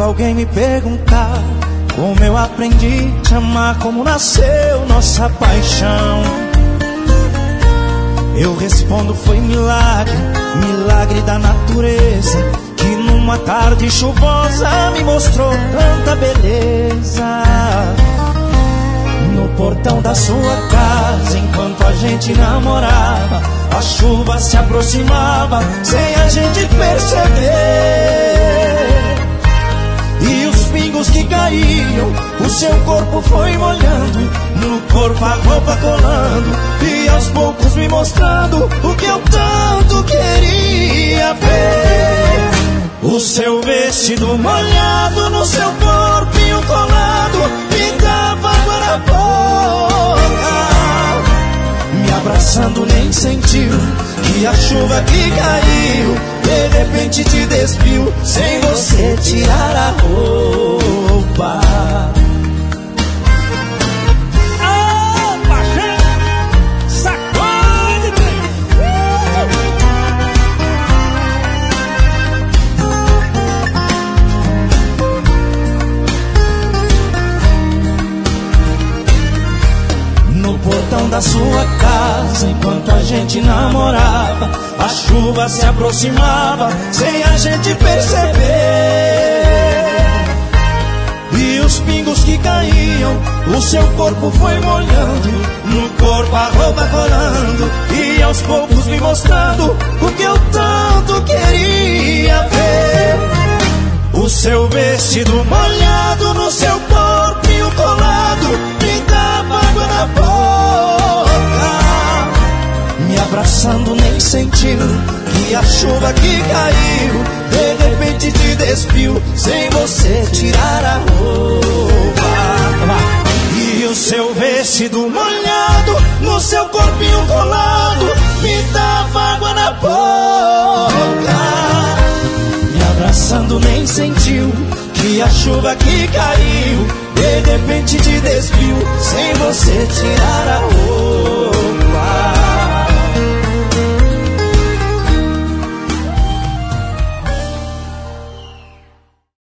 Quando alguém me perguntar como eu aprendi a te amar, como nasceu nossa paixão, eu respondo: foi milagre, milagre da natureza, que numa tarde chuvosa me mostrou tanta beleza. No portão da sua casa, enquanto a gente namorava, a chuva se aproximava sem a gente perceber. E os pingos que caíam, o seu corpo foi molhando, no corpo a roupa colando, e aos poucos me mostrando o que eu tanto queria ver. O seu vestido molhado no seu corpinho colado me dava água na boca. Me abraçando nem sentiu que a chuva que caiu de repente te despiu sem você tirar a roupa. Da sua casa, enquanto a gente namorava, a chuva se aproximava sem a gente perceber. E os pingos que caíam, o seu corpo foi molhando, no corpo a roupa colando, e aos poucos me mostrando o que eu tanto queria ver. O seu vestido molhado no seu corpinho colado me dava água na boca. Me abraçando nem sentiu que a chuva que caiu de repente te despiu sem você tirar a roupa. E o seu vestido molhado no seu corpinho colado me dava água na boca. Me abraçando nem sentiu que a chuva que caiu de repente te despiu sem você tirar a roupa.